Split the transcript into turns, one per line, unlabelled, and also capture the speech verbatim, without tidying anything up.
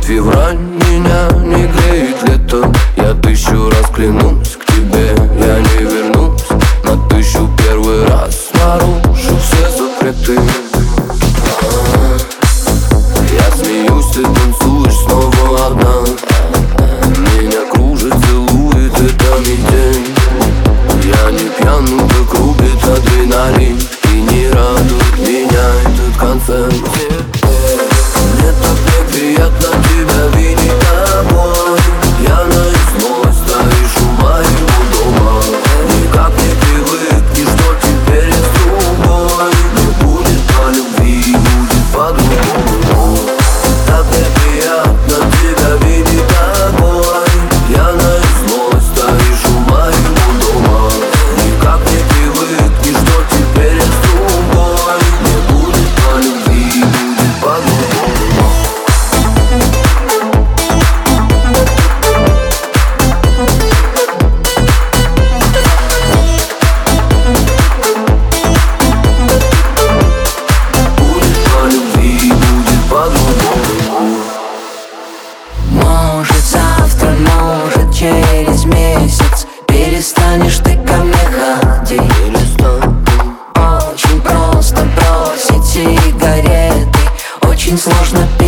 Февраль меня не греет летом. Я тысячу раз клянусь, к тебе я не вернусь. На тысячу первый раз нарушу все запреты. Я смеюсь, ты танцуешь снова одна. Меня кружит, целует эта метель. Я не пьян, но так рубит адреналин. И не радует меня этот концерт. Мне так неприятно тебя видеть тобой. Я наизусть стоишь у моего дома. Никак не привыкнешь, что теперь я с другой. Не будет по любви, будет по-другому. Так неприятно тебя видеть тобой. Я наизусть стоишь у моего дома. Никак не привыкнешь, что теперь я с другой. Не будет по любви, будет по-другому.
Может завтра, может через месяц перестанешь ты ко мне ходить. Очень просто бросить сигареты, очень сложно перестать.